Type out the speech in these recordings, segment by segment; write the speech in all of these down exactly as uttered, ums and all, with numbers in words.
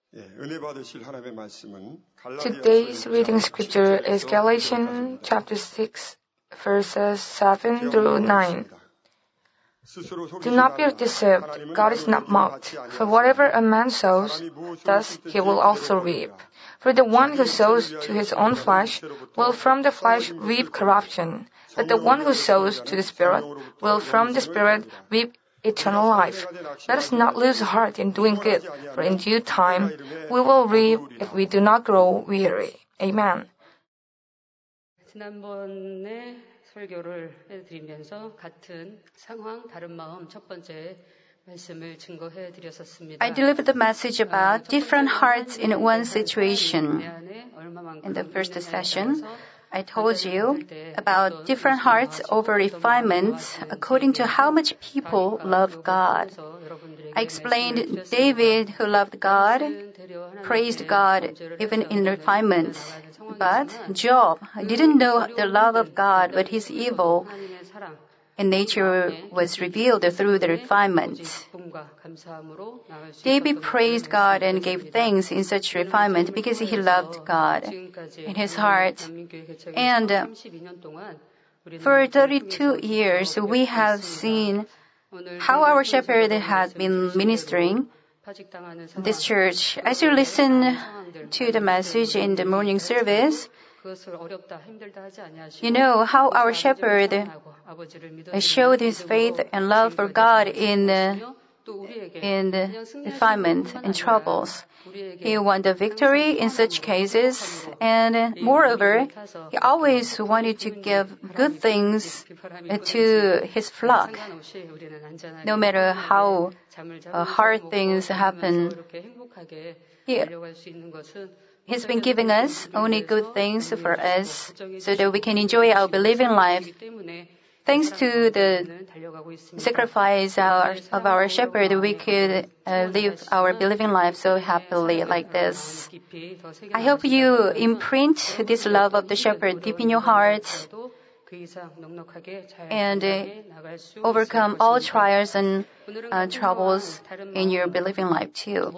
Today's reading scripture is Galatians chapter six, verses seven through nine. Do not be deceived, God is not mocked. For whatever a man sows, thus he will also reap. For the one who sows to his own flesh will from the flesh reap corruption, but the one who sows to the Spirit will from the Spirit reap eternal life. Let us not lose heart in doing good, for in due time we will reap if we do not grow weary. Amen. 지난번에 설교를 해드리면서 같은 상황, 다른 마음 첫 번째 말씀을 증거해 드렸었습니다. I delivered the message about different hearts in one situation. In the first session, I told you about different hearts over refinement according to how much people love God. I explained David, who loved God, praised God even in refinement. But Job didn't know the love of God, but his evil in nature was revealed through the refinement. David praised God and gave thanks in such refinement because he loved God in his heart. And for thirty-two years, we have seen how our shepherd has been ministering this church. As you listen to the message in the morning service, you know how our shepherd showed his faith and love for God in in refinement and troubles. He won the victory in such cases, and moreover, he always wanted to give good things to his flock. No matter how uh, hard things happen, he, he's been giving us only good things for us so that we can enjoy our believing life. Thanks to the sacrifice our, of our shepherd, we could uh, live our believing life so happily like this. I hope you imprint this love of the shepherd deep in your heart and uh, overcome all trials and uh, troubles in your believing life too.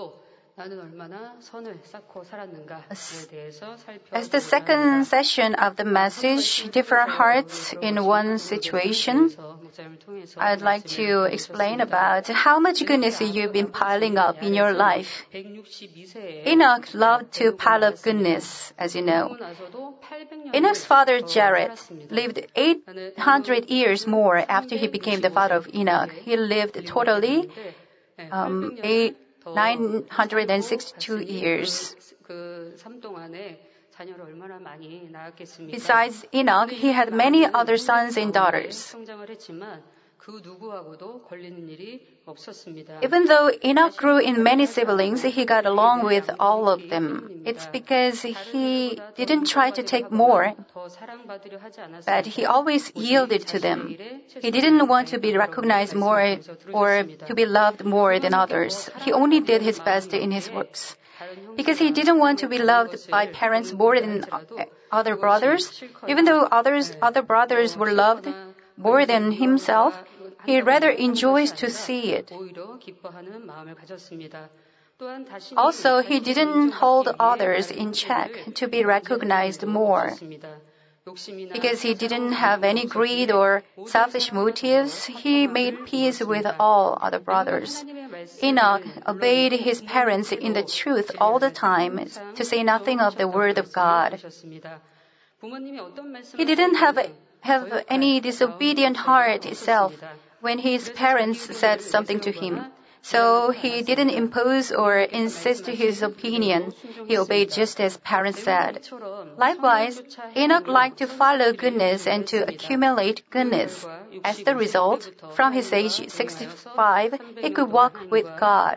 As the second session of the message, different hearts in one situation, I'd like to explain about how much goodness you've been piling up in your life. Enoch loved to pile up goodness, as you know. Enoch's father Jared lived eight hundred years more after he became the father of Enoch. He lived totally um, eight nine hundred sixty-two years. Besides Enoch, he had many other sons and daughters. Even though Enoch grew in many siblings, he got along with all of them. It's because he didn't try to take more, but he always yielded to them. He didn't want to be recognized more or to be loved more than others. He only did his best in his works. Because he didn't want to be loved by parents more than other brothers, even though others, other brothers were loved more than himself, he rather enjoys to see it. Also, he didn't hold others in check to be recognized more. Because he didn't have any greed or selfish motives, he made peace with all other brothers. Enoch obeyed his parents in the truth all the time, to say nothing of the word of God. He didn't have, have any disobedient heart itself when his parents said something to him. So he didn't impose or insist his opinion. He obeyed just as parents said. Likewise, Enoch liked to follow goodness and to accumulate goodness. As the result, from his age sixty-five, he could walk with God.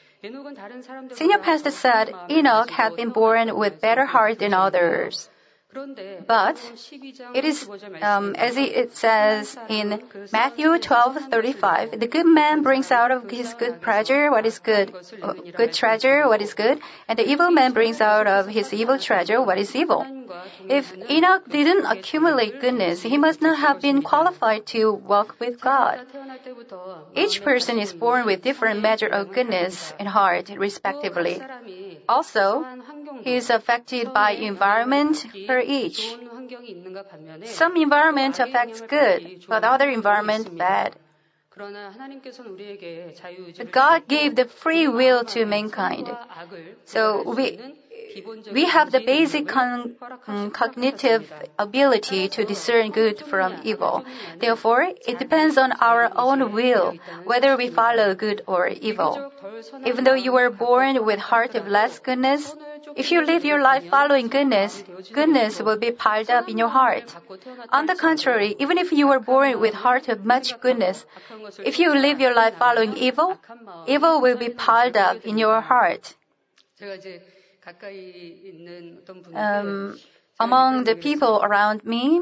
Senior pastor said Enoch had been born with better heart than others. But it is, um, as it says in Matthew twelve thirty-five, the good man brings out of his good treasure what is good, uh, good treasure what is good, and the evil man brings out of his evil treasure what is evil. If Enoch didn't accumulate goodness, he must not have been qualified to walk with God. Each person is born with different measure of goodness and heart, respectively. Also, he is affected by environment per each. Some environment affects good, but other environment bad. But God gave the free will to mankind. So we we have the basic con- um, cognitive ability to discern good from evil. Therefore, it depends on our own will whether we follow good or evil. Even though you were born with heart of less goodness, if you live your life following goodness, goodness will be piled up in your heart. On the contrary, even if you were born with heart of much goodness, if you live your life following evil, evil will be piled up in your heart. Um, among the people around me,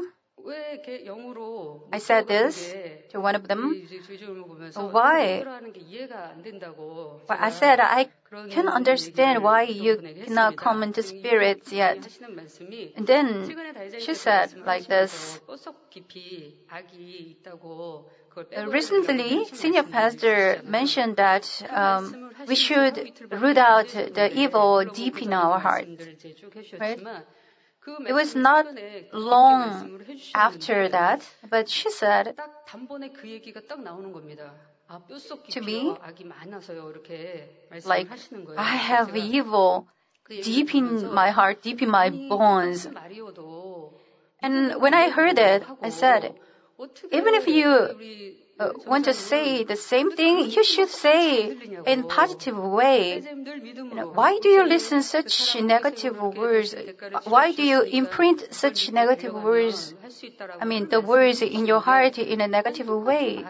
I said this to one of them. Why? Well, I said, I can't understand why you cannot come into spirits yet. And then she said like this. Uh, recently, senior pastor mentioned that um, we should root out the evil deep in our heart. Right? It was not long after that, but she said to me, like, I have evil deep in my heart, deep in my bones. And when I heard it, I said, even if you uh, want to say the same thing, you should say in positive way. You know, why do you listen such negative words? Why do you imprint such negative words? I mean, the words in your heart in a negative way.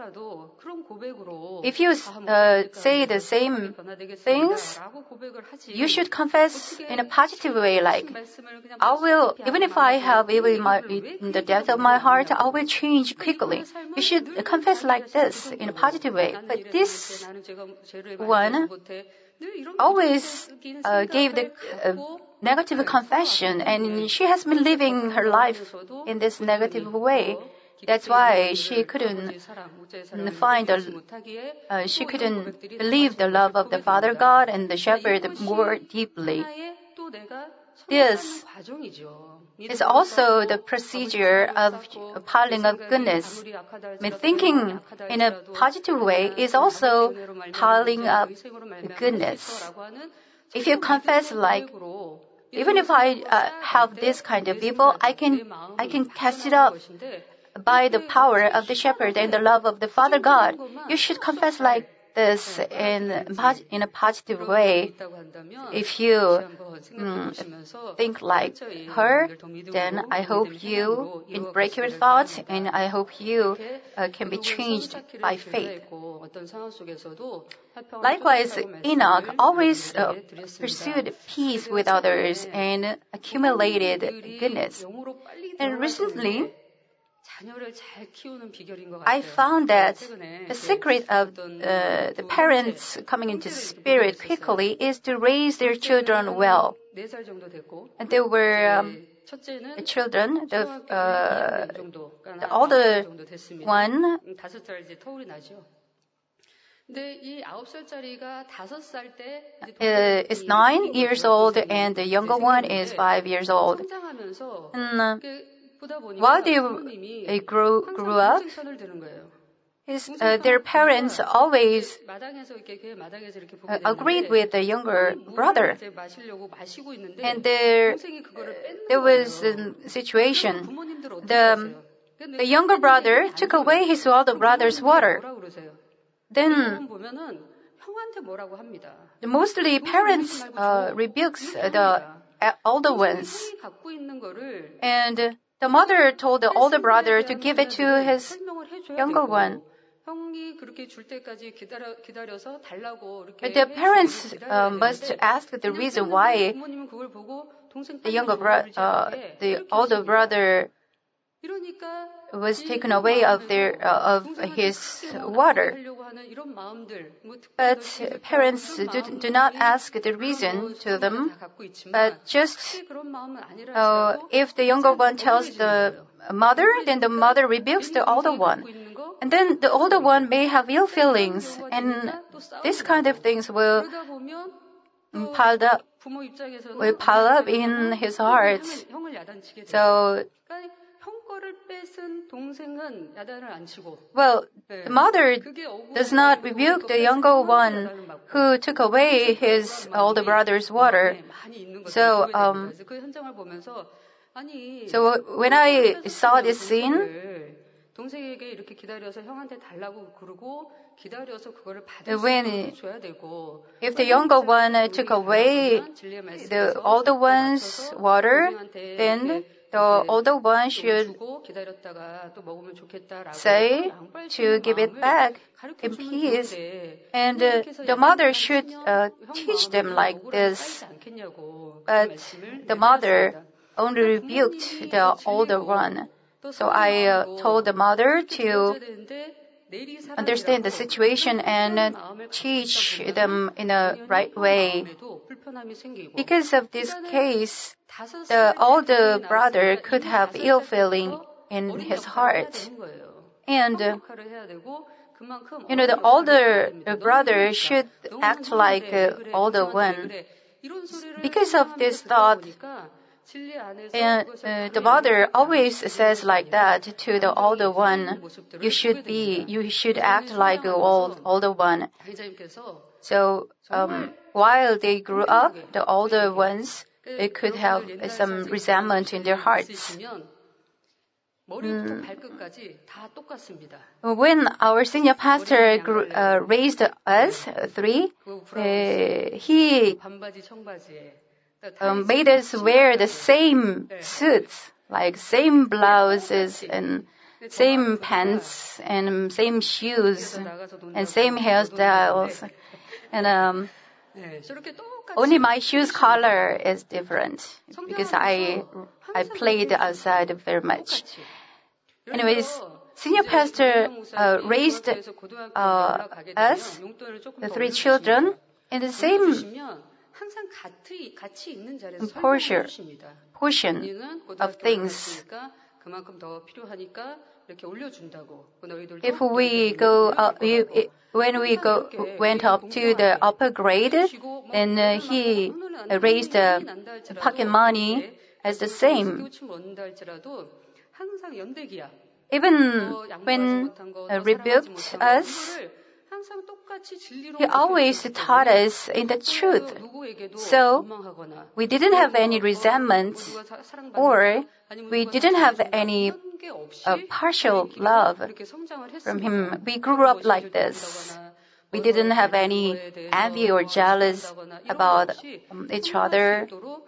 If you uh, say the same things, you should confess in a positive way, like, I will, even if I have evil in, my, in the depth of my heart, I will change quickly. You should confess like this in a positive way. But this one always uh, gave the uh, negative confession, and she has been living her life in this negative way. That's why she couldn't find the, uh, she couldn't believe the love of the Father God and the Shepherd more deeply. This is also the procedure of piling up goodness. I mean, thinking in a positive way is also piling up goodness. If you confess like, even if I uh, have this kind of evil, I can I can cast it off by the power of the Shepherd and the love of the Father God. You should confess like this in in a positive way. If you mm, think like her, then I hope you can break your thoughts, and I hope you uh, can be changed by faith. Likewise, Enoch always uh, pursued peace with others and accumulated goodness. And recently, I found that the secret of uh, the parents coming into spirit quickly is to raise their children well. And there were um, the children, the, uh, the older one uh, is nine years old, and the younger one is five years old. And, uh, while they, they grew, grew up, his, uh, their parents always uh, agreed with the younger brother. And there, there was a situation. The, the younger brother took away his older brother's water. Then, mostly parents uh, rebukes the older ones. And the mother told the older brother to give it to his younger one. But the parents uh, must ask the reason why the younger bro- uh, the older brother was taken away of their uh, of his water. But parents do, do not ask the reason to them, but just uh, if the younger one tells the mother, then the mother rebukes the older one. And then the older one may have ill feelings, and this kind of things will pile up, will pile up in his heart. So, well, the mother does not rebuke the younger one who took away his older brother's water. So, um, so when I saw this scene, when if the younger one took away the older one's water, then the older one should say to give it back in peace. And uh, the mother should uh, teach them like this. But the mother only rebuked the older one. So I uh, told the mother to understand the situation and uh, teach them in a right way. Because of this case, the older brother could have ill feeling in his heart. And, uh, you know, the older brother should act like the older one. Because of this thought, and uh, the mother always says like that to the older one, you should be, you should act like the old, older one. So, um, while they grew up, the older ones, they could have some resentment in their hearts. Mm. When our senior pastor grew, uh, raised us, uh, three, uh, he um, made us wear the same suits, like same blouses and same pants and same shoes and same hairstyles. And um, only my shoes color is different because I I played outside very much. Anyways, senior pastor uh, raised uh, us, the three children, in the same portion, portion of things. If we go, uh, when we go went up to the upper grade, then uh, he raised uh, pocket money as the same. Even when uh, rebuked us, he always taught us in the truth. So we didn't have any resentment, or we didn't have any uh, partial love from him. We grew up like this. We didn't have any envy or jealous about um, each other.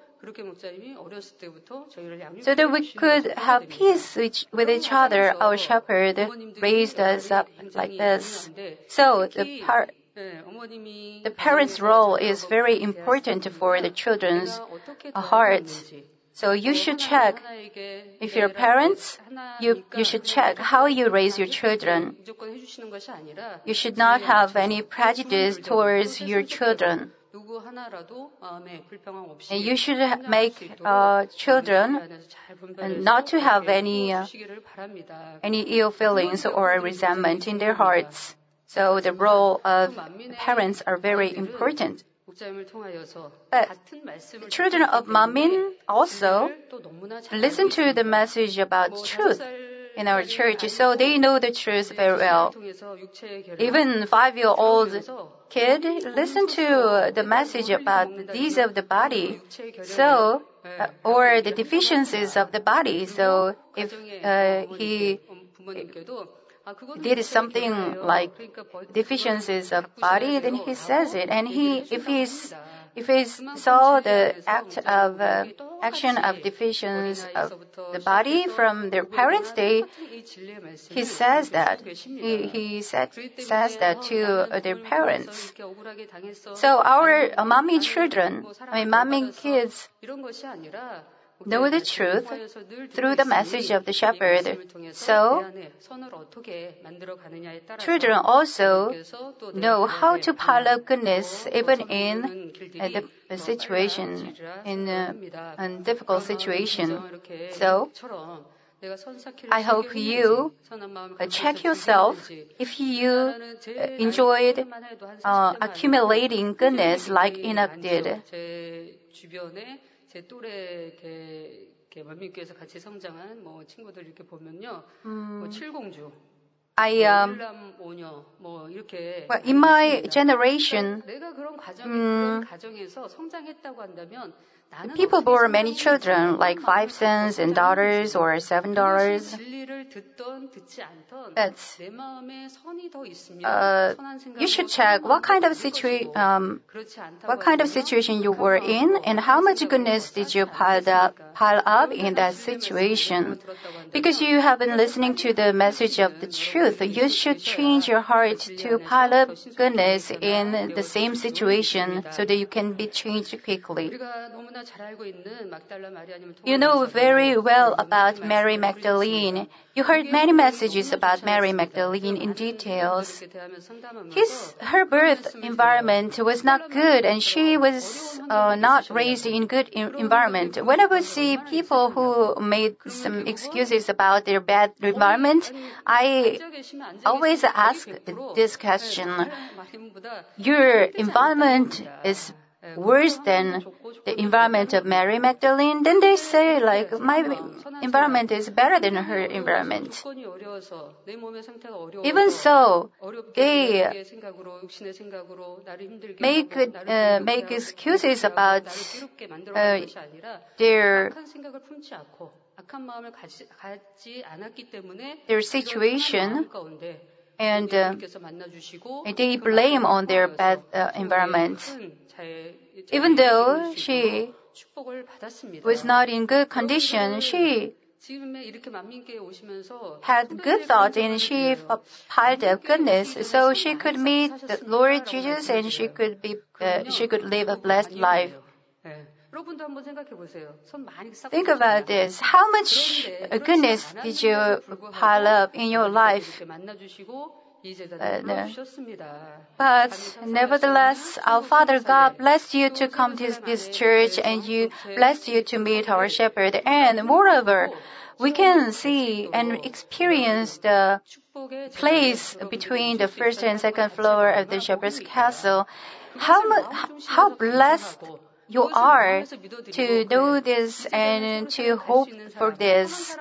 So that we could have peace with each other, our shepherd raised us up like this. So the, par- the parent's role is very important for the children's hearts. So you should check, if you're parents, you, you should check how you raise your children. You should not have any prejudice towards your children. And you should make uh, children not to have any uh, any ill feelings or resentment in their hearts. So the role of parents are very important. But children of Manmin also listen to the message about truth in our church, so they know the truth very well. Even five-year-old kid listen to the message about the disease of the body, so uh, or the deficiencies of the body. So if uh, he did something like deficiencies of body, then he says it. And he, if he's if he saw the act of uh, action of divisions of the body from their parents, they he says that he he said, says that to uh, their parents. So our uh, mommy children, I mean mommy kids, know the truth through the message of the shepherd. So, children also know how to pile up goodness even in uh, the situation, in a, a difficult situation. So, I hope you uh, check yourself if you uh, enjoyed uh, accumulating goodness like Enoch did. 제 또래 이렇게, 이렇게 만민교회에서 같이 성장한 뭐 친구들 이렇게 보면요, 음, 뭐 칠공주, I um, 일남 오녀, 뭐 이렇게. Well, in my generation, 내가 그런 과정, 그런 가정에서 성장했다고 한다면. People bore many children, like five sons and daughters or seven daughters. That's, uh, you should check what kind of situa- um, what kind of situation you were in and how much goodness did you pile up, pile up in that situation. Because you have been listening to the message of the truth, you should change your heart to pile up goodness in the same situation so that you can be changed quickly. You know very well about Mary Magdalene. You heard many messages about Mary Magdalene in details. His, her birth environment was not good and she was uh, not raised in good in- environment. When I would see people who made some excuses about their bad environment, I always ask this question. Your environment is worse than the environment of Mary Magdalene, then they say, like, my environment is better than her environment. Even so, they make, uh, make excuses about uh, their their situation, and uh, they blame on their bad uh, environment. Even though she was not in good condition, she had good thoughts and she piled up goodness, so she could meet the Lord Jesus and she could be, uh, she could live a blessed life. Think about this. How much goodness did you pile up in your life? Uh, no. But nevertheless, our Father God blessed you to come to this church and you blessed you to meet our shepherd. And moreover, we can see and experience the place between the first and second floor of the shepherd's castle. How mu- how blessed you are to know this and to hope for this.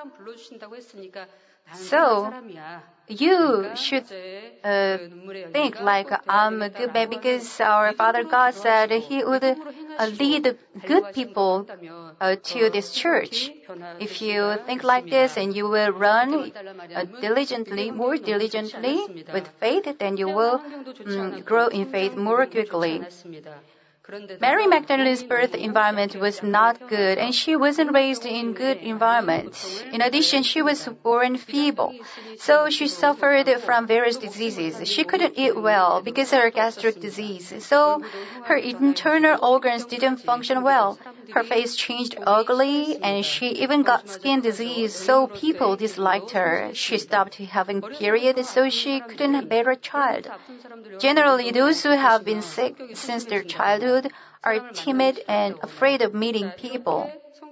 So, you should uh, think like I'm a good man because our Father God said He would uh, lead good people uh, to this church. If you think like this and you will run uh, diligently, more diligently with faith, then you will um, grow in faith more quickly. Mary Magdalene's birth environment was not good and she wasn't raised in good environment. In addition, she was born feeble. So she suffered from various diseases. She couldn't eat well because of her gastric disease. So her internal organs didn't function well. Her face changed ugly and she even got skin disease, so people disliked her. She stopped having periods, so she couldn't bear a child. Generally, those who have been sick since their childhood are timid and afraid of meeting people.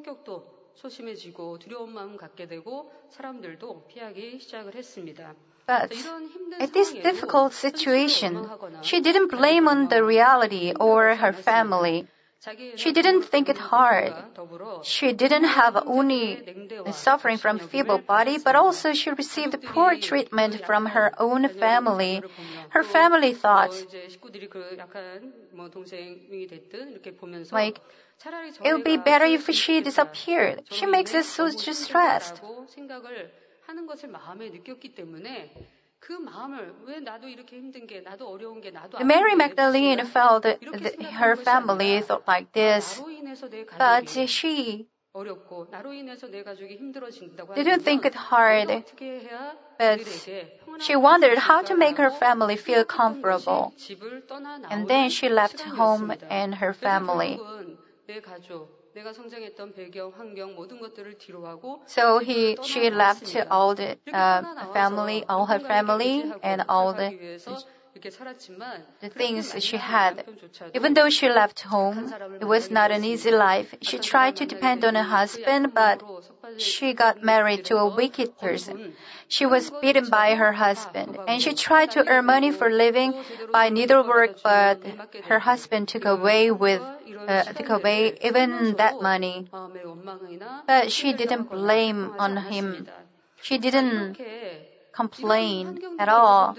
But at this difficult situation, she didn't blame on the reality or her family. She didn't think it hard. She didn't have only suffering from feeble body, but also she received poor treatment from her own family. Her family thought, like, it would be better if she disappeared. She makes us so stressed. Mary Magdalene felt that her family thought like this, but she didn't think it hard, but she wondered how to make her family feel comfortable. And then she left home and her family. So he, she left all the uh, family, all her family, and all the, the things she had. Even though she left home, it was not an easy life. She tried to depend on her husband, but she got married to a wicked person. She was beaten by her husband, and she tried to earn money for living by needlework, but her husband took away with uh, took away even that money. But she didn't blame on him. She didn't complain at all.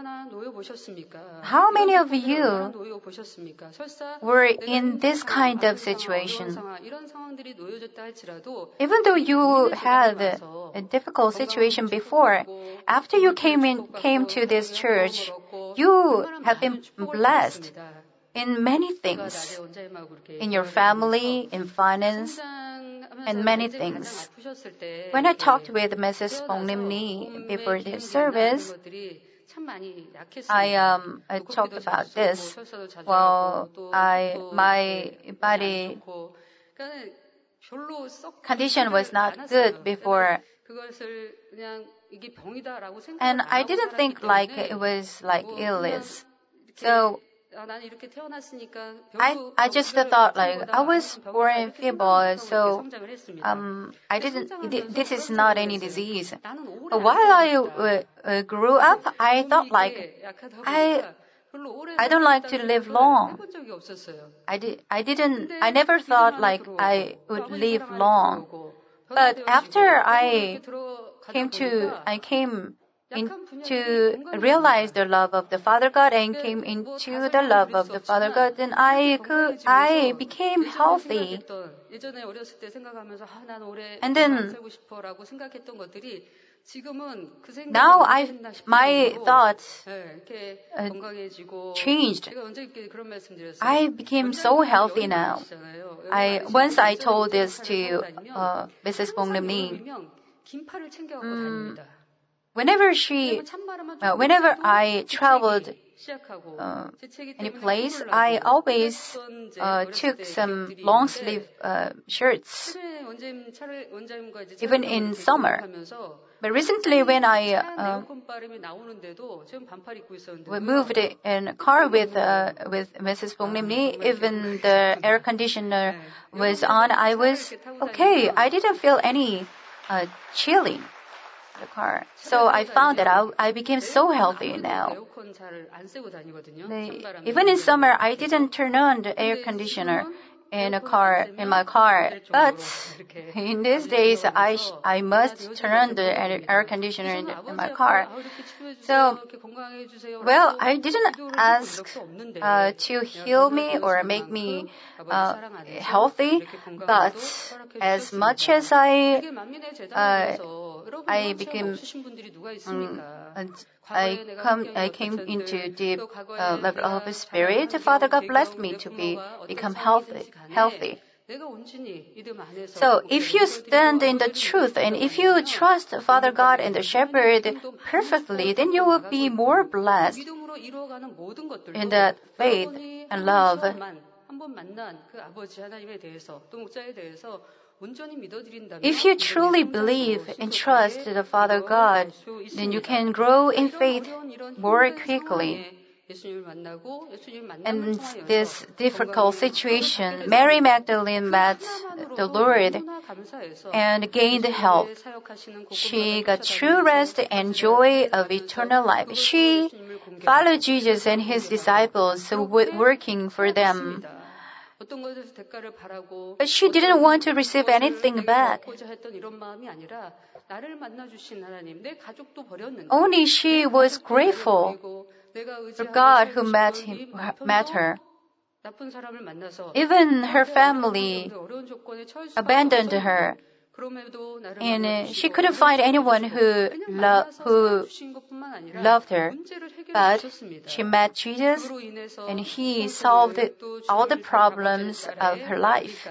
How many of you were in this kind of situation? Even though you had a difficult situation before, after you came in, came to this church, you have been blessed in many things, in your family, in finance, and many things. When I talked with Missus Bong Lim Ni before this service, I um I talked about this. Well, I my body condition was not good before, and I didn't think like it was like illness. So I, I just thought like I was born feeble, so um, I didn't, this is not any disease. But while I uh, uh, grew up, I thought like, I, I don't like to live long. I did, I didn't, I never thought like I would live long. But after I came to, I came In, to realize the love of the Father God and came into the love of the Father God, then I could, I became healthy. And then now I, my thoughts uh, changed. I became so healthy now. I once I told this to uh, Missus Bong Lim Ni. Um, Whenever she, uh, whenever I traveled uh, any place, I always uh, took some long sleeve uh, shirts, even in summer. But recently, when I uh, we moved in a car with uh, with Missus Bong Lim Ni, even the air conditioner was on, I was okay. I didn't feel any uh, chilling. The car. So I found that I, I became so healthy now. The, even in summer, I didn't turn on the air conditioner in a car, in my car. But in these days, I sh- I must turn on the air conditioner in, the, in my car. So, well, I didn't ask uh, to heal me or make me uh, healthy, but as much as I uh, I became um, I come I came into deep uh, level of spirit. Father God blessed me to be become healthy. Healthy. So if you stand in the truth and if you trust Father God and the Shepherd perfectly, then you will be more blessed in that faith and love. If you truly believe and trust the Father God, then you can grow in faith more quickly. In this difficult situation, Mary Magdalene met the Lord and gained help. She got true rest and joy of eternal life. She followed Jesus and his disciples, working for them. But she didn't want to receive anything back. Only she was grateful for God who met, him, met her. Even her family abandoned her. And uh, she couldn't find anyone who, lo- who loved her. But she met Jesus, and He solved all the problems of her life.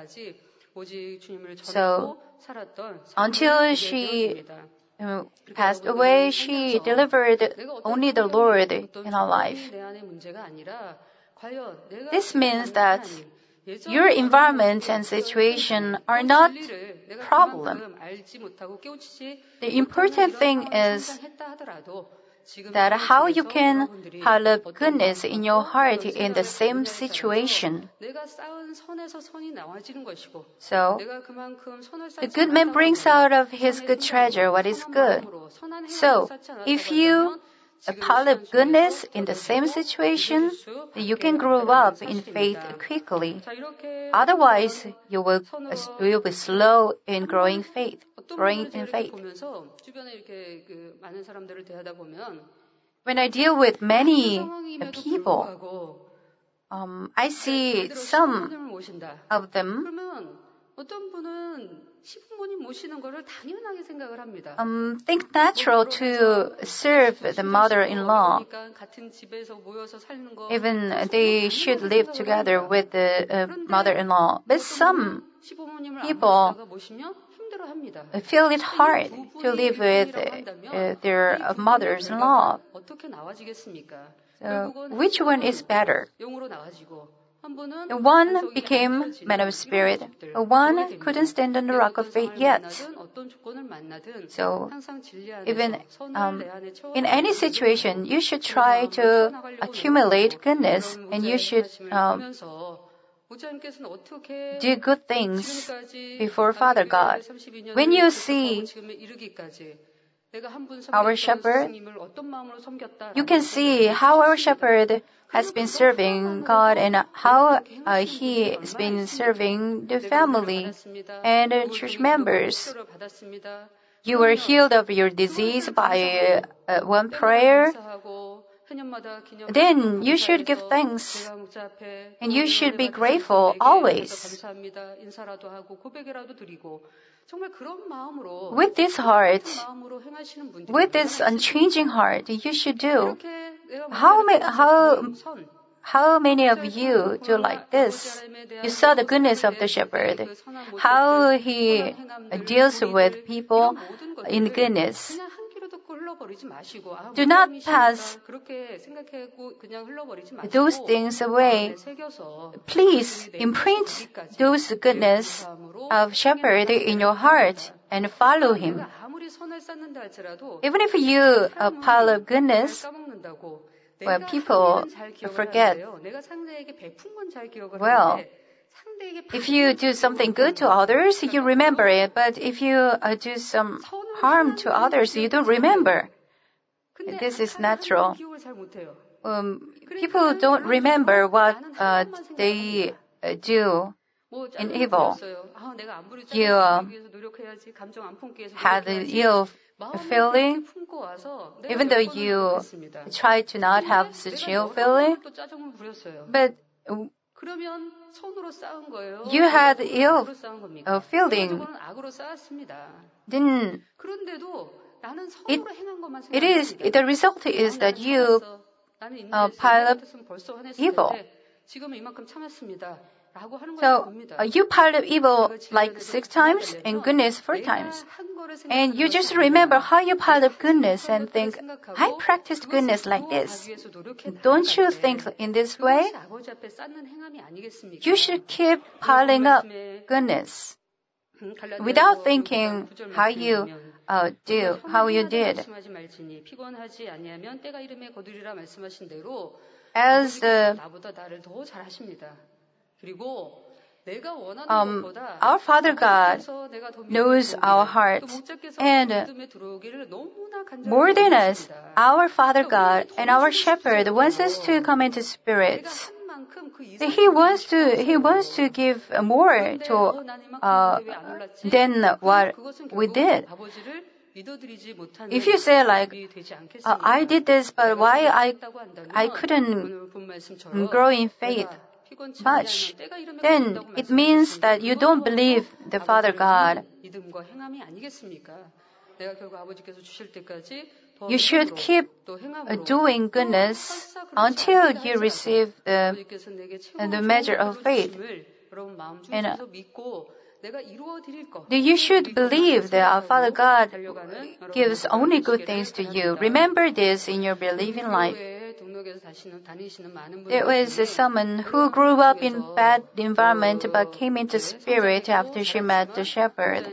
So, until she uh, passed away, she delivered only the Lord in her life. This means that your environment and situation are not a problem. The important thing is that how you can pile up goodness in your heart in the same situation. So, the good man brings out of his good treasure what is good. So, if you pile up goodness in the same situation, you can grow up in faith quickly. Otherwise, you will, you will be slow in growing faith, growing in faith. When I deal with many people, um, I see some of them Um, think natural to serve the mother-in-law. Even they should live together with the uh, mother-in-law. But some people feel it hard to live with uh, their uh, mothers-in-law. So, which one is better? One became man of spirit. One couldn't stand on the rock of faith yet. So, even um, in any situation, you should try to accumulate goodness, and you should um, do good things before Father God. When you see our shepherd, you can see how our shepherd has been serving God and how uh, he has been serving the family and uh, church members. You were healed of your disease by uh, one prayer. Then you should give thanks and you should be grateful always. With this heart, with this unchanging heart, you should do. How, ma- how, how many of you do like this? You saw the goodness of the shepherd, how he deals with people in goodness. Do not pass those things away. Please imprint those goodness of shepherd in your heart and follow him. Even if you uh, pile up goodness, well, people forget. Well, if you do something good to others, you remember it. But if you uh, do some harm to others, you don't remember. This is natural. Um, people don't remember what uh, they uh, do in evil. You uh, had an ill feeling, even though you try to not have such ill feeling, but you had ill uh, feeling, then it, it is, the result is that you uh, pile up evil. So, uh, you pile up evil like six times and goodness four times. And you just remember how you piled up goodness and think, I practiced goodness like this. Don't you think in this way? You should keep piling up goodness without thinking how you uh, do, how you did. As the Um, our Father God knows our hearts, and more than us, our Father God and our Shepherd wants us to come into spirits. He wants to He wants to give more to uh, than what we did. If you say like, uh, I did this, but why I I couldn't grow in faith much, then it means that you don't believe the Father God. You should keep doing goodness until you receive the, the measure of faith. And uh, you should believe that our Father God gives only good things to you. Remember this in your believing life. There was someone who grew up in bad environment but came into spirit after she met the shepherd.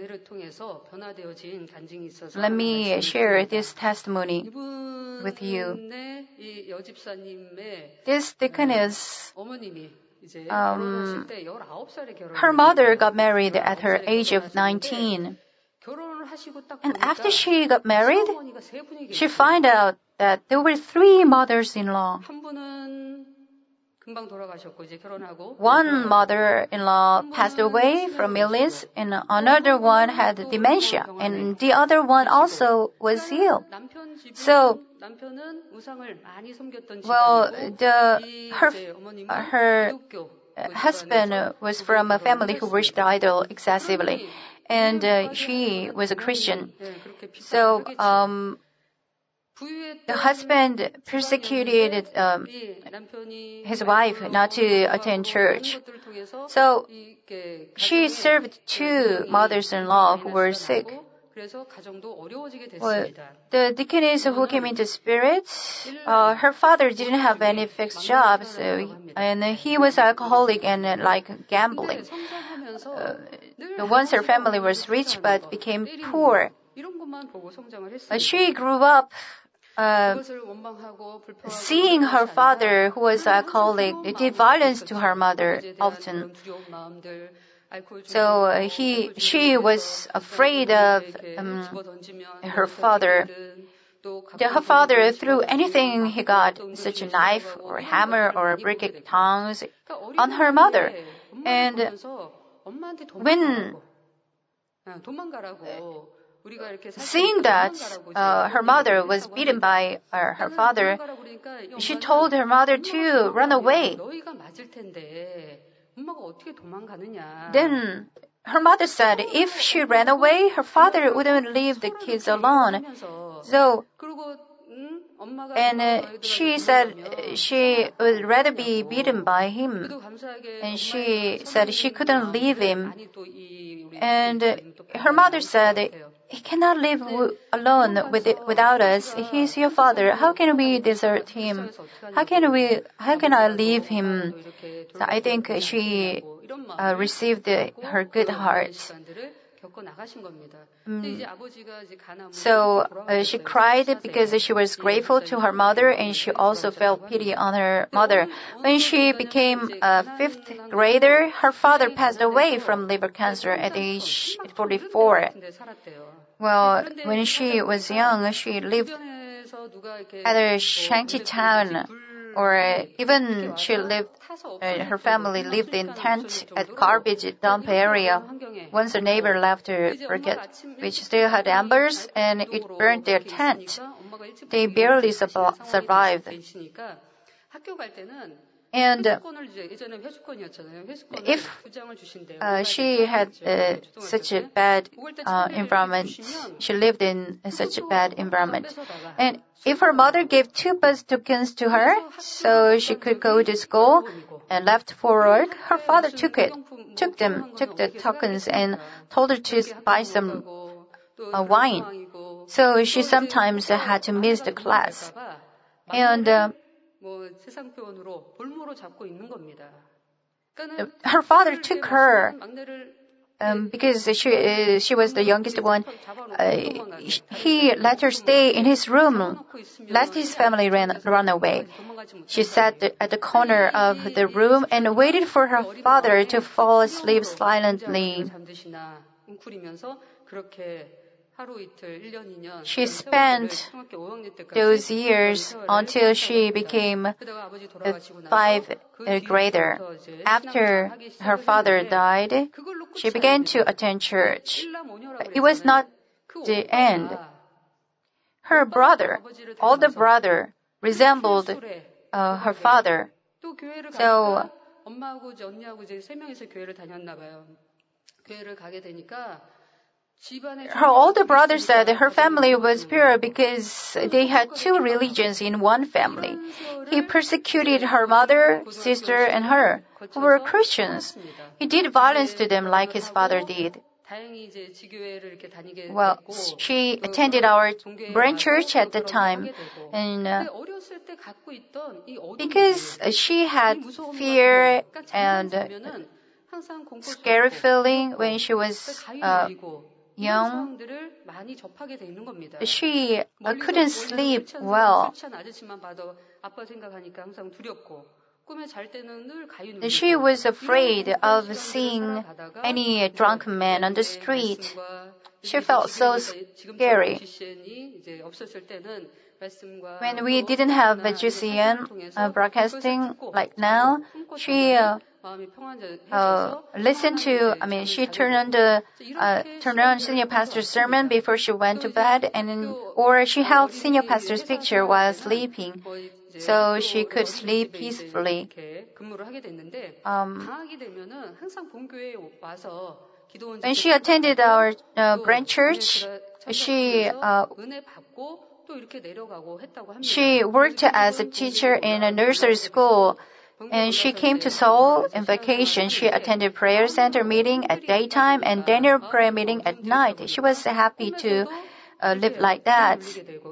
Let me share this testimony with you. This deaconess, um, her mother got married at her age of nineteen. And after she got married, she found out that there were three mothers-in-law. One mother-in-law passed away from illness, and another one had dementia, and the other one also was ill. So, well, the, her, her husband was from a family who worshipped the idol excessively, and uh, she was a Christian. So, um, the husband persecuted um, his wife not to attend church. So she served two mothers-in-law who were sick. Well, the deaconess who came into spirit, uh, her father didn't have any fixed job, so, and he was alcoholic and uh, like gambling. Uh, once her family was rich but became poor. Uh, she grew up Uh, seeing her father, who was alcoholic, did violence to her mother often. So uh, he, she was afraid of um, her father. The, her father threw anything he got, such a knife or a hammer or brick tongs, on her mother. And when seeing that uh, her mother was beaten by uh, her father, she told her mother to run away. Then her mother said if she ran away, her father wouldn't leave the kids alone. So, and uh, she said she would rather be beaten by him. And she said she couldn't leave him. And uh, her mother said, he cannot live w- alone with it, without us. He's your father. How can we desert him? How can we? How can I leave him? So I think she uh, received uh, her good heart. Mm. So uh, she cried because she was grateful to her mother, and she also felt pity on her mother. When she became a fifth grader, her father passed away from liver cancer at age forty-four. Well, when she was young, she lived at a shanty town, or even she lived, uh, her family lived in tent at garbage dump area. Once a neighbor left a briquette which still had embers, and it burned their tent. They barely survived. And uh, if uh, she had uh, such a bad uh, environment, she lived in such a bad environment. And if her mother gave two bus tokens to her so she could go to school and left for work, her father took it, took them, took the tokens and told her to buy some uh, wine. So she sometimes had to miss the class. And uh, her father took her um, because she uh, she was the youngest one. Uh, he let her stay in his room, lest his family ran run away. She sat at the corner of the room and waited for her father to fall asleep silently. She spent those years until she became a five grader. After her father died, she began to attend church. But it was not the end. Her brother, older brother, resembled uh, her father. So her older brother said her family was pure because they had two religions in one family. He persecuted her mother, sister, and her, who were Christians. He did violence to them like his father did. Well, she attended our branch church at the time, and uh, because she had fear and uh, scary feeling when she was uh, young, she uh, couldn't sleep well. She was afraid of seeing any drunken man on the street. She felt so scary. When we didn't have a G C N uh, broadcasting like now, she uh, uh, listened to, I mean, she turned on the, uh, turned on senior pastor's sermon before she went to bed, and or she held senior pastor's picture while sleeping, so she could sleep peacefully. Um, when she attended our uh, branch church, she uh, she worked as a teacher in a nursery school, and she came to Seoul in vacation. She attended prayer center meeting at daytime and Daniel prayer meeting at night. She was happy to uh, live like that.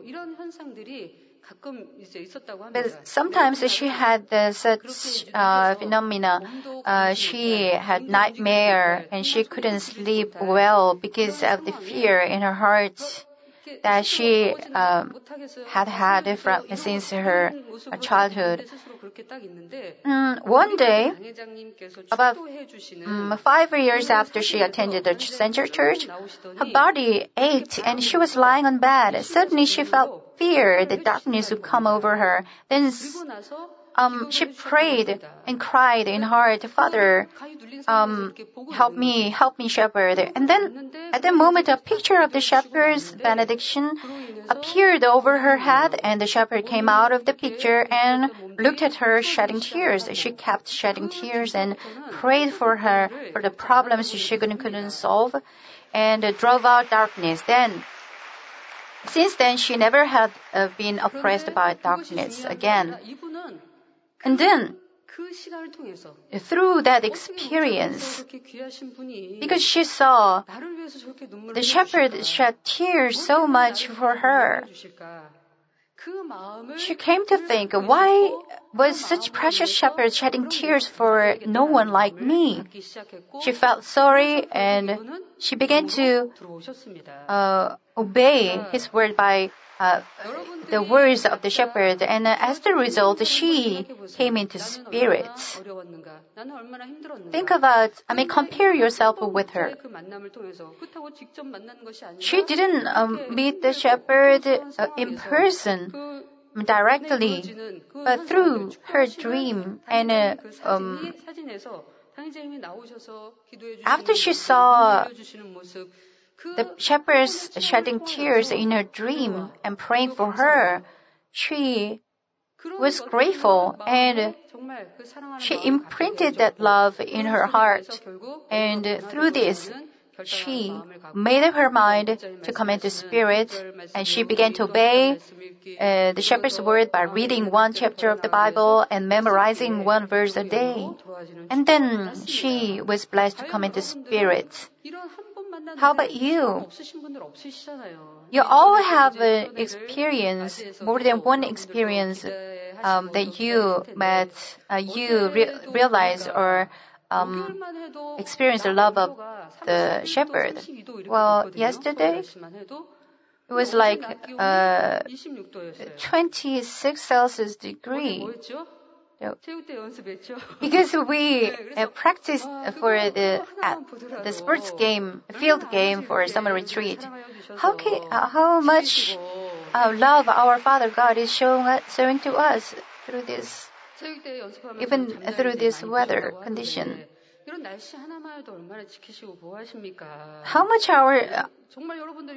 But sometimes she had uh, such uh, phenomena. Uh, she had nightmare and she couldn't sleep well because of the fear in her heart that she um, had had from, since her childhood. Mm, one day, about um, five years after she attended the center church, her body ached and she was lying on bed. Suddenly she felt fear that darkness would come over her. Then um, she prayed and cried in heart, Father, um, help me, help me, shepherd. And then at that moment, a picture of the shepherd's benediction appeared over her head, and the shepherd came out of the picture and looked at her, shedding tears. She kept shedding tears and prayed for her, for the problems she couldn't solve, and drove out darkness. Then, since then, she never had uh, been oppressed by darkness again. And then, through that experience, because she saw the shepherd shed tears so much for her, she came to think, why was such precious shepherd shedding tears for no one like me? She felt sorry and she began to uh, obey his word by uh, the words of the shepherd, and uh, as the result, she came into spirit. Think about, I mean, compare yourself with her. She didn't um, meet the shepherd uh, in person directly, but through her dream. And uh, um, after she saw the shepherd's shedding tears in her dream and praying for her, she was grateful and she imprinted that love in her heart. And through this, she made up her mind to come into spirit, and she began to obey uh, the shepherd's word by reading one chapter of the Bible and memorizing one verse a day. And then she was blessed to come into spirit. How about you? You all have an experience, more than one experience um, that you met, uh, you re- realize or um, experience the love of the shepherd. Well, yesterday, it was like uh, twenty-six Celsius degree. Because we uh, practiced for the uh, the sports game, field game for summer retreat. How can, uh, how much uh, love our Father God is showing us, showing to us through this, even through this weather condition. How much our uh,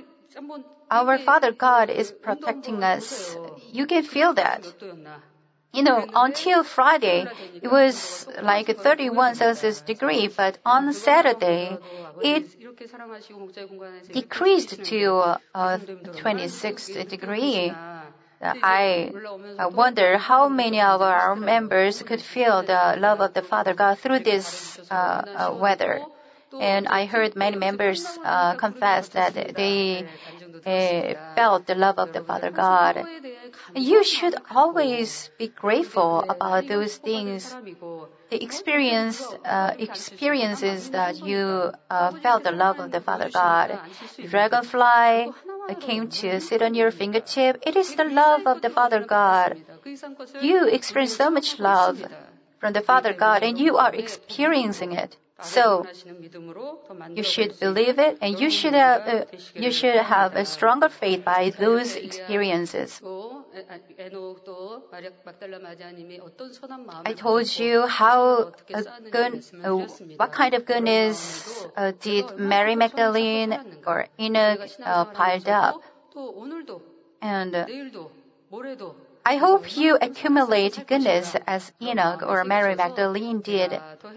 our Father God is protecting us. You can feel that. You know, until Friday, it was like thirty-one Celsius degree, but on Saturday, it decreased to uh, twenty-six degree. I wonder how many of our members could feel the love of the Father God through this uh, uh, weather. And I heard many members uh, confess that they uh, felt the love of the Father God. You should always be grateful about those things, the experience, uh, experiences that you uh, felt the love of the Father God. Dragonfly came to sit on your fingertip. It is the love of the Father God. You experience so much love from the Father God, and you are experiencing it. So you should believe it, and you should have uh, you should have a stronger faith by those experiences. I told you how a good, uh, what kind of goodness uh, did Mary Magdalene or Enoch uh, piled up, and uh, I hope you accumulate goodness as Enoch or Mary Magdalene did.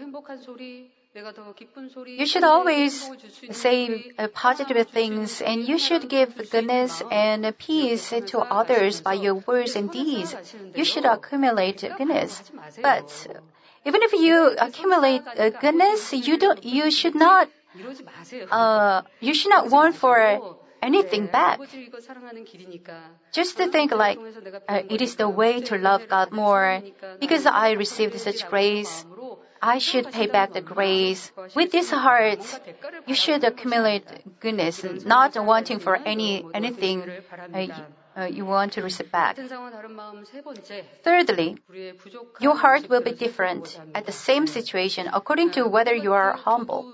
You should always say uh, positive things, and you should give goodness and peace to others by your words and deeds. You should accumulate goodness. But even if you accumulate uh, goodness, you don't. You should not. Uh, you should not want for anything back. Just to think like uh, it is the way to love God more. Because I received such grace, I should pay back the grace. With this heart, you should accumulate goodness, not wanting for any anything uh, uh, you want to receive back. Thirdly, your heart will be different at the same situation according to whether you are humble.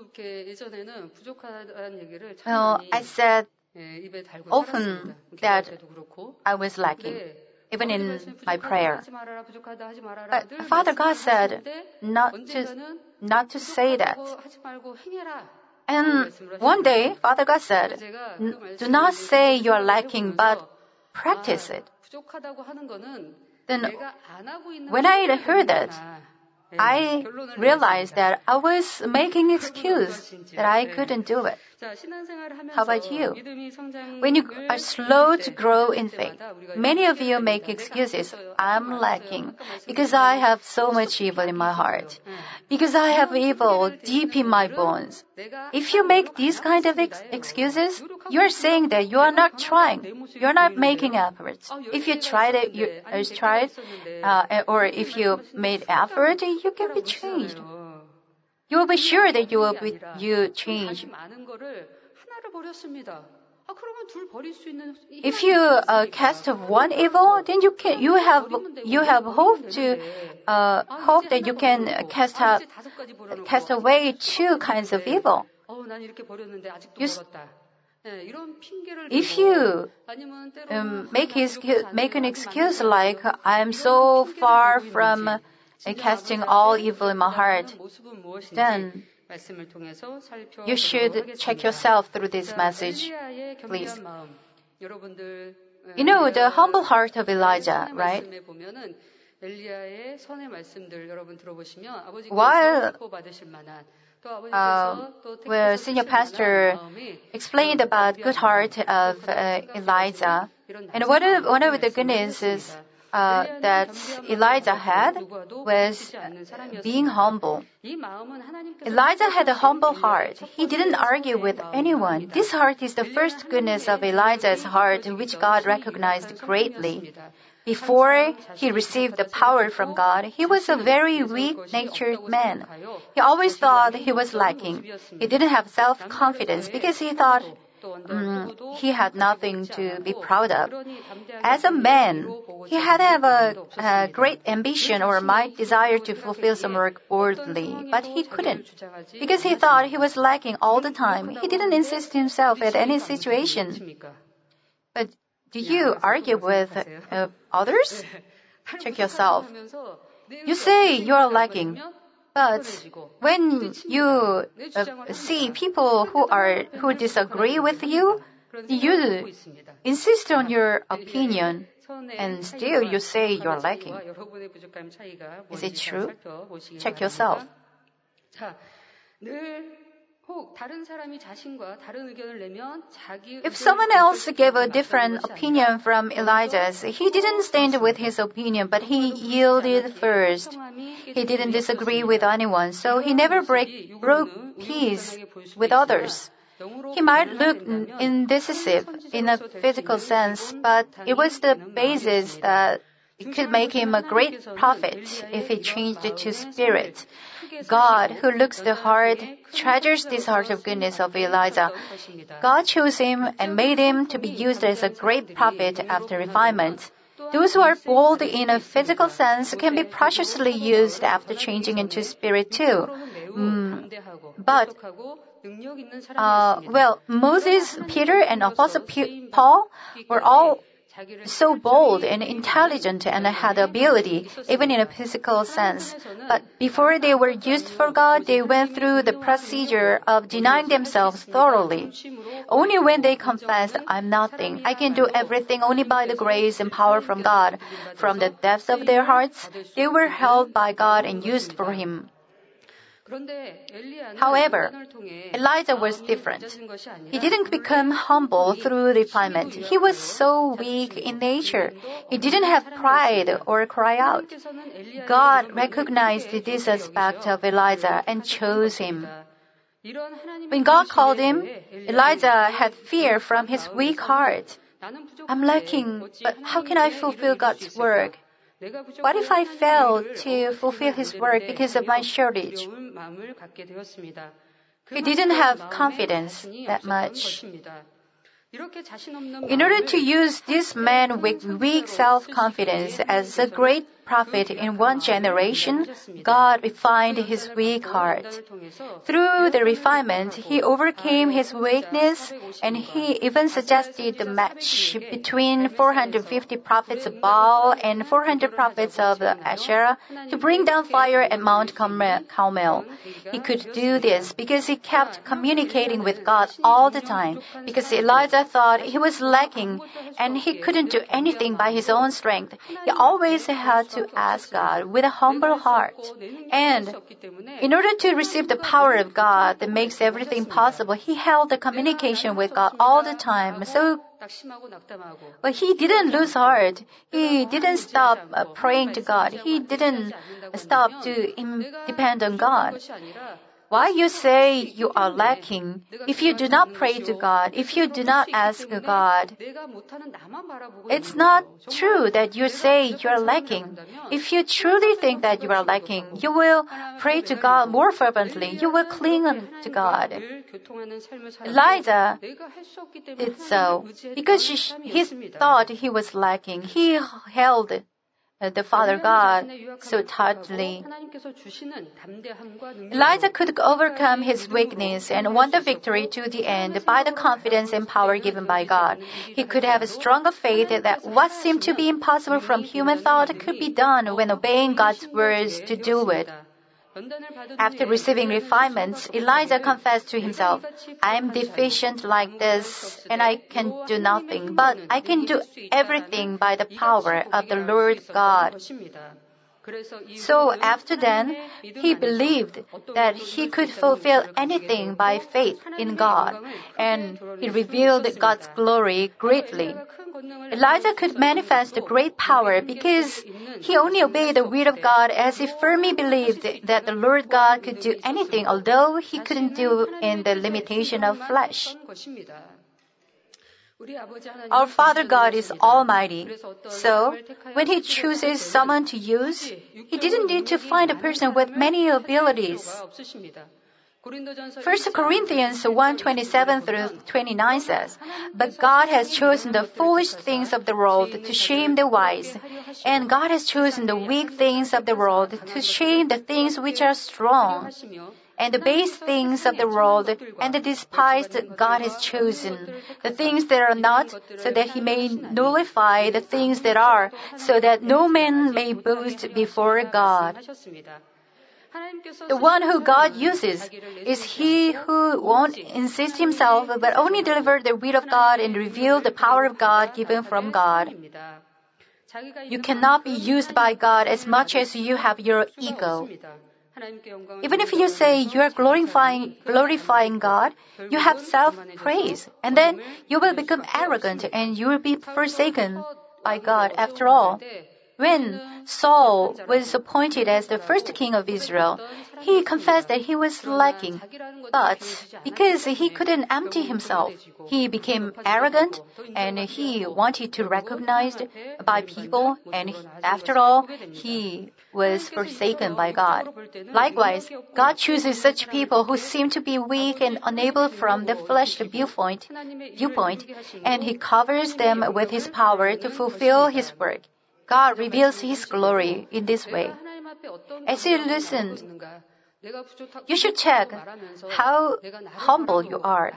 Uh, I said often that I was lacking, even in my prayer. But Father God said not to, not to say that. And one day, Father God said, do not say you are lacking, but practice it. Then when I heard that, I realized that I was making excuse that I couldn't do it. How about you? When you are slow to grow in faith, many of you make excuses. I'm lacking because I have so much evil in my heart. Because I have evil deep in my bones. If you make these kind of ex- excuses, you are saying that you are not trying. You are not making efforts. If you tried it, you uh, tried, uh, or if you made effort, you can be changed. You will be sure that you will be you change. If you uh, cast off one evil, then you can you have you have hope to uh, hope that you can cast out cast away two kinds of evil. You, if you um, make excuse, make an excuse like I am so far from uh, casting all evil in my heart, then you should check yourself through this message, please. You know the humble heart of Elijah, right? While uh, where senior pastor explained about good heart of uh, Elijah, and one of, one of the goodnesses uh, that Elijah had was being humble. Elijah had a humble heart. He didn't argue with anyone. This heart is the first goodness of Elijah's heart, which God recognized greatly. Before he received the power from God, he was a very weak-natured man. He always thought he was lacking. He didn't have self-confidence because he thought um, he had nothing to be proud of. As a man, he had to have a, a great ambition or might desire to fulfill some work boldly, but he couldn't because he thought he was lacking all the time. He didn't insist himself at any situation. But do you argue with uh, others? Check yourself. You say you are lacking, but when you uh, see people who are who disagree with you, You insist on your opinion, and still you say you're lacking. Is it true? Check yourself. If someone else gave a different opinion from Elijah's, he didn't stand with his opinion, but he yielded first. He didn't disagree with anyone, so he never break, broke peace with others. He might look indecisive in a physical sense, but it was the basis that it could make him a great prophet if he changed it to spirit. God, who looks the heart, treasures this heart of goodness of Elijah. God chose him and made him to be used as a great prophet after refinement. Those who are bold in a physical sense can be preciously used after changing into spirit too. Mm, but, uh, well, Moses, Peter, and Apostle P- Paul were all so bold and intelligent and had ability, even in a physical sense. But before they were used for God, they went through the procedure of denying themselves thoroughly. Only when they confessed, I'm nothing, I can do everything only by the grace and power from God, from the depths of their hearts, they were held by God and used for Him. However, Elijah was different. He didn't become humble through refinement. He was so weak in nature. He didn't have pride or cry out. God recognized this aspect of Elijah and chose him. When God called him, Elijah had fear from his weak heart. I'm lacking, but how can I fulfill God's work? What if I fail to fulfill His work because of my shortage? He didn't have confidence that much. In order to use this man with weak self-confidence as a great prophet in one generation, God refined his weak heart. Through the refinement, he overcame his weakness, and he even suggested the match between four hundred fifty prophets of Baal and four hundred prophets of Asherah to bring down fire at Mount Carmel. He could do this because he kept communicating with God all the time, because Elijah thought he was lacking and he couldn't do anything by his own strength. He always had to ask God with a humble heart. And in order to receive the power of God that makes everything possible, he held the communication with God all the time. So, but he didn't lose heart. He didn't stop uh, praying to God. He didn't stop to im- depend on God. Why you say you are lacking? If you do not pray to God, if you do not ask God, it's not true that you say you are lacking. If you truly think that you are lacking, you will pray to God more fervently. You will cling on to God. Elijah did so because he thought he was lacking. He held the Father God so tightly. Elijah could overcome his weakness and won the victory to the end by the confidence and power given by God. He could have a stronger faith that what seemed to be impossible from human thought could be done when obeying God's words to do it. After receiving refinements, Elijah confessed to himself, I am deficient like this, and I can do nothing, but I can do everything by the power of the Lord God. So after then, he believed that he could fulfill anything by faith in God, and he revealed God's glory greatly. Elijah could manifest great power because he only obeyed the word of God as he firmly believed that the Lord God could do anything, although he couldn't do in the limitation of flesh. Our Father God is almighty. So, when He chooses someone to use, He didn't need to find a person with many abilities. First Corinthians one twenty-seven through twenty-nine says, But God has chosen the foolish things of the world to shame the wise, and God has chosen the weak things of the world to shame the things which are strong. And the base things of the world and the despised God has chosen, the things that are not, so that He may nullify the things that are, so that no man may boast before God. The one who God uses is he who won't insist himself, but only deliver the will of God and reveal the power of God given from God. You cannot be used by God as much as you have your ego. Even if you say you are glorifying, glorifying God, you have self-praise, and then you will become arrogant and you will be forsaken by God after all. When Saul was appointed as the first king of Israel, he confessed that he was lacking. But because he couldn't empty himself, he became arrogant and he wanted to be recognized by people, and after all, he was forsaken by God. Likewise, God chooses such people who seem to be weak and unable from the fleshly viewpoint, viewpoint, and he covers them with his power to fulfill his work. God reveals His glory in this way. As you listen, you should check how humble you are.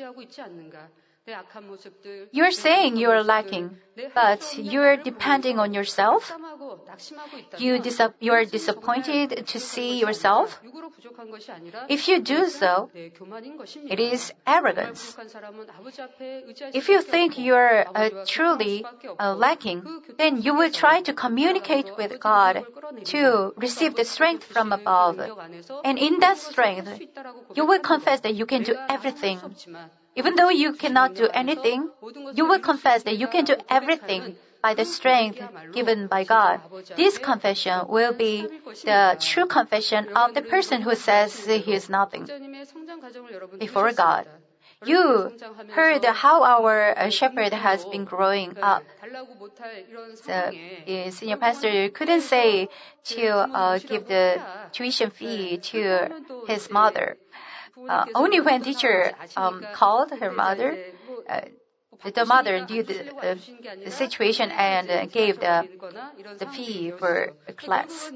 You're saying you are lacking, but you're depending on yourself. You, dis- you are disappointed to see yourself. If you do so, it is arrogance. If you think you are uh, truly uh, lacking, then you will try to communicate with God to receive the strength from above. And in that strength, you will confess that you can do everything. Even though you cannot do anything, you will confess that you can do everything by the strength given by God. This confession will be the true confession of the person who says he is nothing before God. You heard how our shepherd has been growing up. So, the senior pastor couldn't say to uh, give the tuition fee to his mother. Uh, only when teacher um, called her mother, uh, the mother knew the, uh, the situation and uh, gave the, the fee for a class.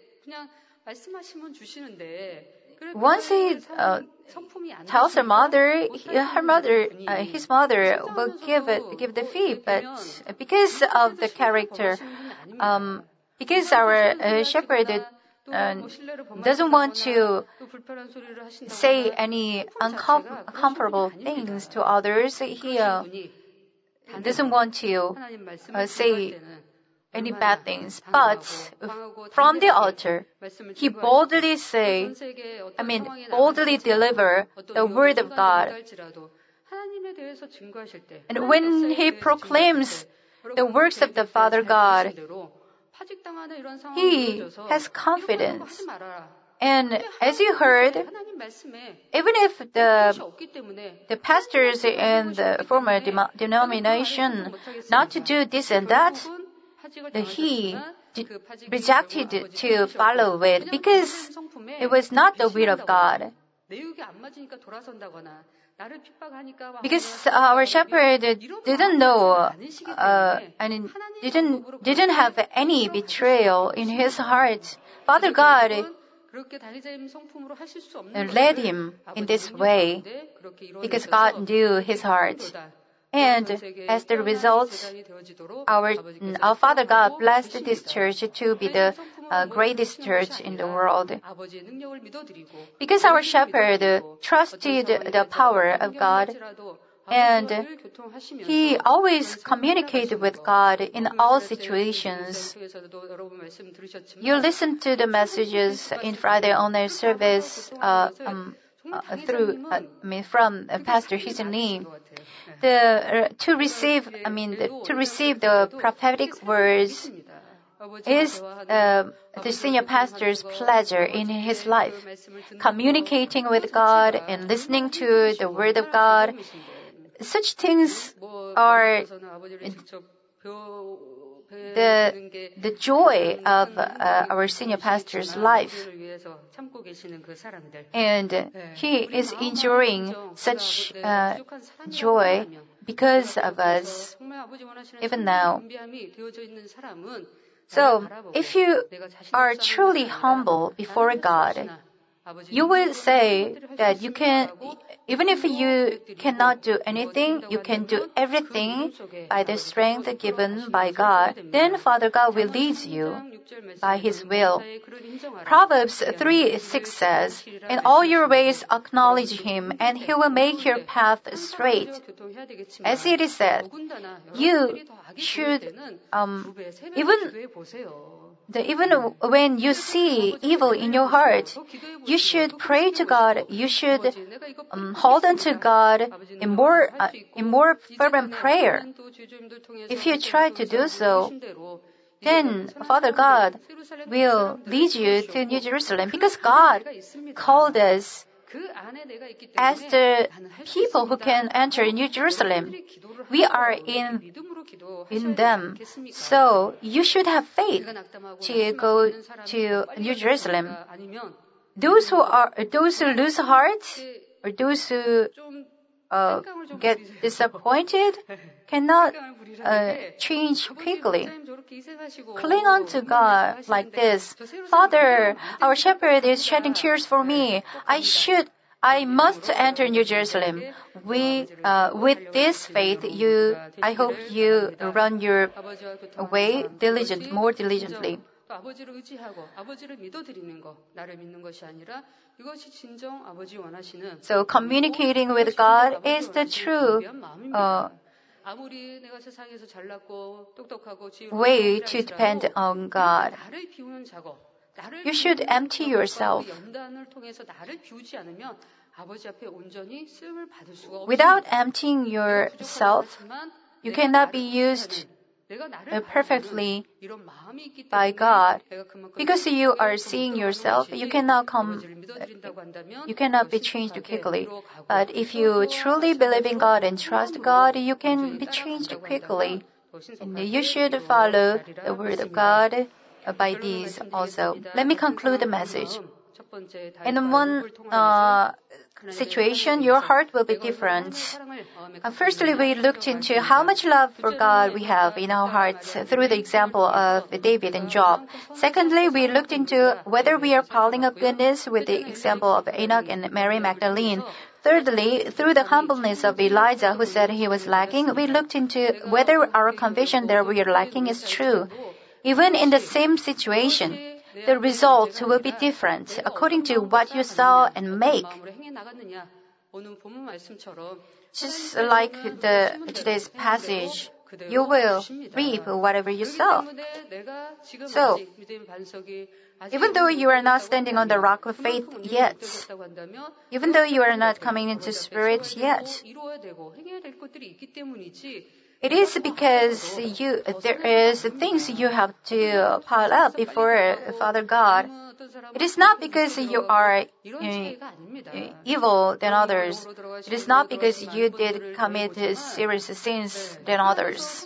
Once he uh, tells her mother, her mother, uh, his mother will give it, give the fee, but because of the character, um, because our uh, shepherd uh, doesn't want to say any uncom- uncomfortable things to others, he uh, doesn't want to uh, say any bad things. But from the altar, he boldly say, I mean, boldly deliver the word of God. And when he proclaims the works of the Father God, he has confidence. And as you heard, even if the, the pastors in the former de- denomination not to do this and that, he d- rejected to follow it because it was not the will of God. Because our shepherd didn't know, uh, and didn't didn't have any betrayal in his heart. Father God led him in this way because God knew his heart. And as the result, our, our Father God blessed this church to be the uh, greatest church in the world. Because our shepherd trusted the power of God, and he always communicated with God in all situations. You listen to the messages in Friday online service uh, um, uh, through, uh, I mean, from uh, Pastor Hyun Lee. The uh, to receive, I mean, the, to receive the prophetic words is uh, the senior pastor's pleasure in his life. Communicating with God and listening to the Word of God, such things are the the joy of uh, our senior pastor's life. And he is enjoying such uh, joy because of us, even now. So, if you are truly humble before God, you will say that you can, even if you cannot do anything, you can do everything by the strength given by God. Then Father God will lead you by His will. Proverbs three six says, "In all your ways acknowledge Him, and He will make your path straight." As it is said, you should, um, even The, even when you see evil in your heart, you should pray to God. You should um, hold on to God in more, uh, in more fervent prayer. If you try to do so, then Father God will lead you to New Jerusalem, because God called us as the people who can enter New Jerusalem. We are in in them. So you should have faith to go to New Jerusalem. Those who are those who lose heart, or those who uh, get disappointed cannot uh, change quickly. Cling on to God like this. Father, our shepherd is shedding tears for me. I should, I must enter New Jerusalem. We, uh, with this faith, you, I hope you run your way diligent, more diligently. So communicating with God is the true uh, way to depend on God. You should empty yourself. Without emptying yourself, you cannot be used perfectly by God. Because you are seeing yourself, you cannot come, you cannot be changed quickly. But if you truly believe in God and trust God, you can be changed quickly. And you should follow the word of God by these also. Let me conclude the message. In one uh, situation, your heart will be different. Uh, firstly, we looked into how much love for God we have in our hearts through the example of David and Job. Secondly, we looked into whether we are piling up goodness with the example of Enoch and Mary Magdalene. Thirdly, through the humbleness of Elijah, who said he was lacking, we looked into whether our conviction that we are lacking is true. Even in the same situation, the results will be different according to what you sow and make. Just like the today's passage, you will reap whatever you sow. So, even though you are not standing on the rock of faith yet, even though you are not coming into spirit yet, it is because you there is things you have to pile up before Father God. It is not because you are uh, evil than others. It is not because you did commit serious sins than others.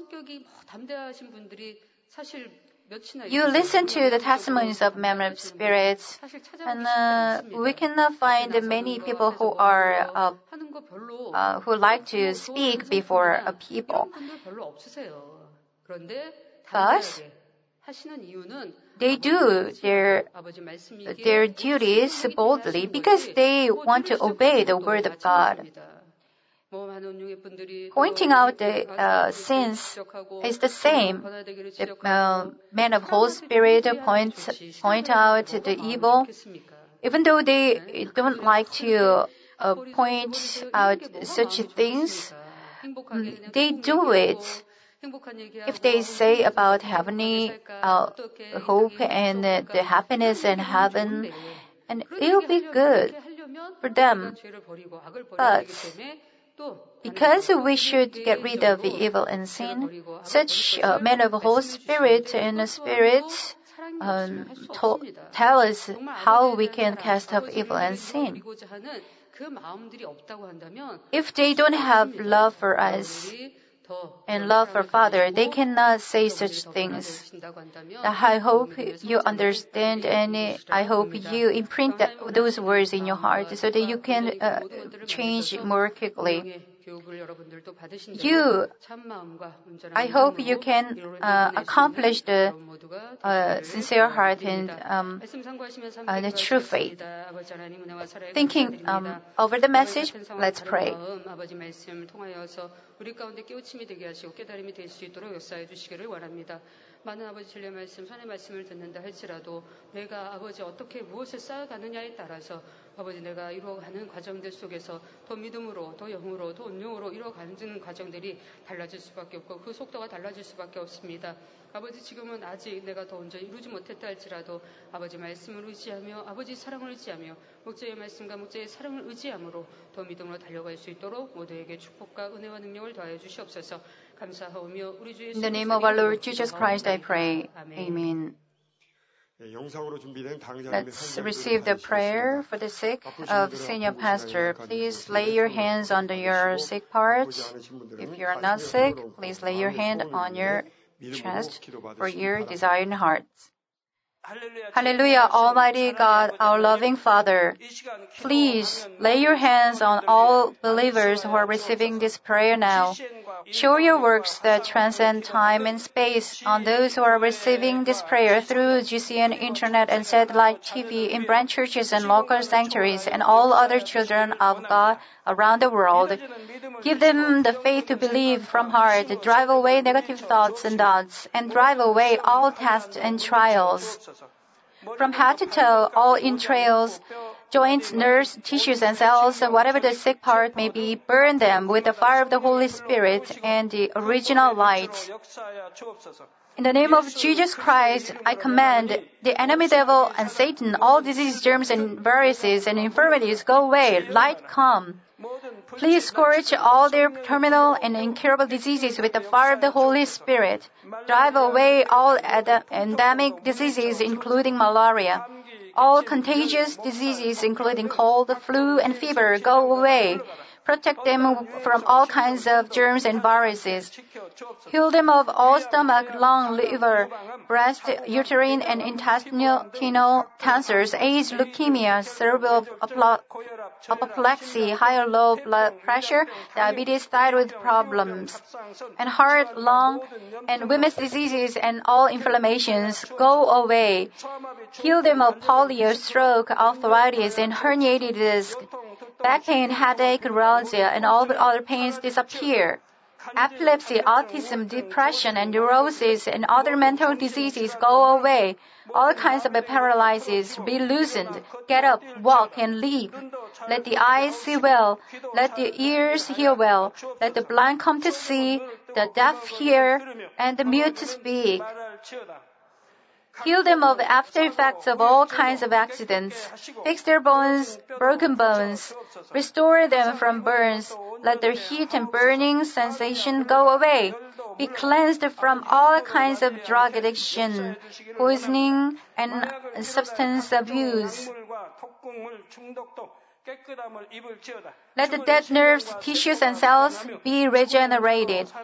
You listen to the testimonies of men of spirits, and uh, we cannot find many people who are uh, uh, who like to speak before a people. But they do their their duties boldly because they want to obey the word of God. Pointing out the uh, sins is the same. The uh, men of Holy Spirit point, point out the evil. Even though they don't like to uh, point out such things, they do it. If they say about heavenly uh, hope and uh, the happiness in heaven, and it will be good for them. But because we should get rid of evil and sin, such uh, men of Holy Spirit and Spirit um, to- tell us how we can cast off evil and sin. If they don't have love for us and love for Father, they cannot say such things. I hope you understand, and I hope you imprint that, those words in your heart so that you can uh, change more quickly. you, I hope you can uh, accomplish the uh, sincere heart and um, uh, the true faith. Thinking um, over the message, let's pray. 많은 아버지 진리 말씀, 선의 말씀을 듣는다 할지라도 내가 아버지 어떻게 무엇을 쌓아가느냐에 따라서 아버지 내가 이루어가는 과정들 속에서 더 믿음으로, 더 영으로, 더 온용으로 이루어가는 과정들이 달라질 수밖에 없고 그 속도가 달라질 수밖에 없습니다. 아버지 지금은 아직 내가 더 온전히 이루지 못했다 할지라도 아버지 말씀을 의지하며 아버지 사랑을 의지하며 목자의 말씀과 목자의 사랑을 의지함으로 더 믿음으로 달려갈 수 있도록 모두에게 축복과 은혜와 능력을 더하여 주시옵소서. 감사하오며 우리 주 예수 In the name of our Lord Jesus Christ I pray. Amen. Let's receive the prayer for the sick of senior pastor. Please lay your hands on your sick part. If you are not sick, please lay your hand on your chest for your desired hearts. Hallelujah, Almighty God, our loving Father. Please lay your hands on all believers who are receiving this prayer now. Show your works that transcend time and space on those who are receiving this prayer through G C N Internet and satellite T V in branch churches and local sanctuaries and all other children of God around the world. Give them the faith to believe from heart, drive away negative thoughts and doubts, and drive away all tests and trials. From head to toe, all entrails, joints, nerves, tissues, and cells, whatever the sick part may be, burn them with the fire of the Holy Spirit and the original light. In the name of Jesus Christ, I command the enemy devil and Satan, all disease, germs, and viruses and infirmities, go away, light come. Please scourge all their terminal and incurable diseases with the fire of the Holy Spirit. Drive away all endemic diseases, including malaria. All contagious diseases, including cold, flu, and fever, go away. Protect them from all kinds of germs and viruses. Heal them of all stomach, lung, liver, breast, uterine, and intestinal cancers, AIDS, leukemia, cerebral apoplexy, high or low blood pressure, diabetes, thyroid problems, and heart, lung, and women's diseases and all inflammations. Go away. Heal them of polio, stroke, arthritis, and herniated disc. Back pain, headache, neuralgia, and all other pains disappear. Epilepsy, autism, depression, and neurosis, and other mental diseases go away. All kinds of paralysis be loosened. Get up, walk, and leap. Let the eyes see well. Let the ears hear well. Let the blind come to see, the deaf hear, and the mute to speak. Heal them of after effects of all kinds of accidents. Fix their bones, broken bones. Restore them from burns. Let their heat and burning sensation go away. Be cleansed from all kinds of drug addiction, poisoning, and substance abuse. Let the dead nerves, tissues, and cells be regenerated.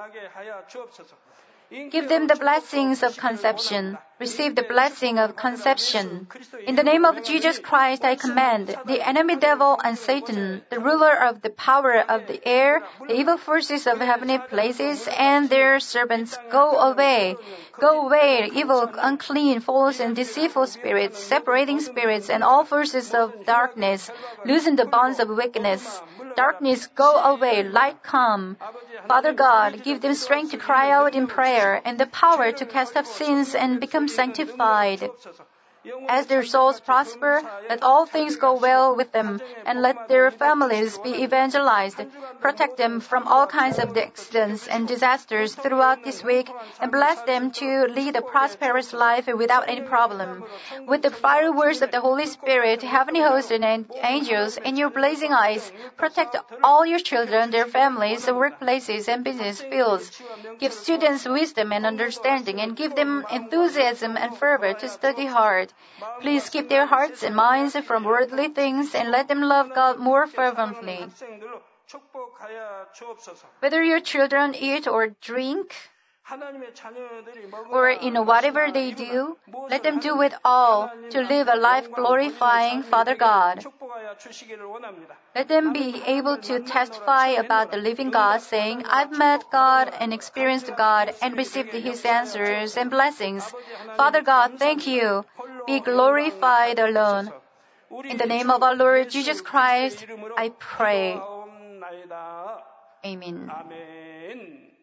Give them the blessings of conception. Receive the blessing of conception. In the name of Jesus Christ, I command the enemy devil and Satan, the ruler of the power of the air, the evil forces of heavenly places, and their servants, go away. Go away, evil, unclean, false, and deceitful spirits, separating spirits, and all forces of darkness. Loosen the bonds of wickedness. Darkness, go away. Light come. Father God, give them strength to cry out in prayer and the power to cast off sins and become sanctified. As their souls prosper, let all things go well with them, and let their families be evangelized. Protect them from all kinds of accidents and disasters throughout this week, and bless them to lead a prosperous life without any problem. With the fiery words of the Holy Spirit, heavenly hosts and angels in your blazing eyes, protect all your children, their families, workplaces, and business fields. Give students wisdom and understanding, and give them enthusiasm and fervor to study hard. Please keep their hearts and minds from worldly things and let them love God more fervently. Whether your children eat or drink, or in whatever they do, let them do it all to live a life glorifying Father God. Let them be able to testify about the living God, saying, I've met God and experienced God and received His answers and blessings. Father God, thank you. Be glorified alone. In the name of our Lord Jesus Christ, I pray. Amen.